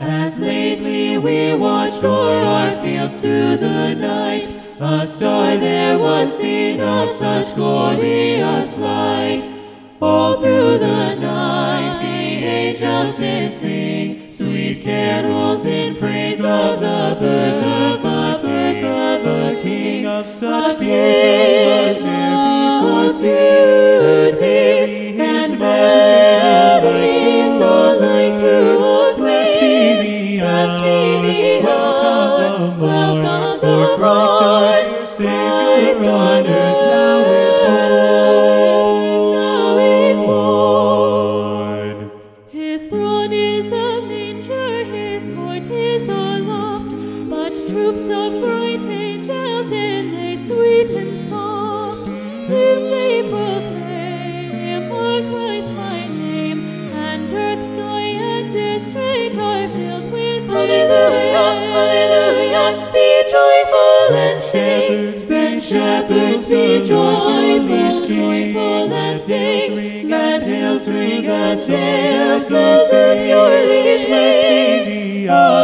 As lately we watched o'er our fields through the night, a star there was seen of such glorious light. All through the night the angels did sing sweet carols in praise of the birth of a King of such beauty, and melody so like to our grace. Blessed be the hour, welcome the Lord, Christ on earth now is born. His throne is a manger, his court is aloft, but troops of bright angels in they sweet and soft, whom they proclaim are Christ by name, and earth, sky, and district are filled with Alleluia, Alleluia, be joyful and sing. Then shepherds be joyful and sing. Let hails ring and sails salute your liege King.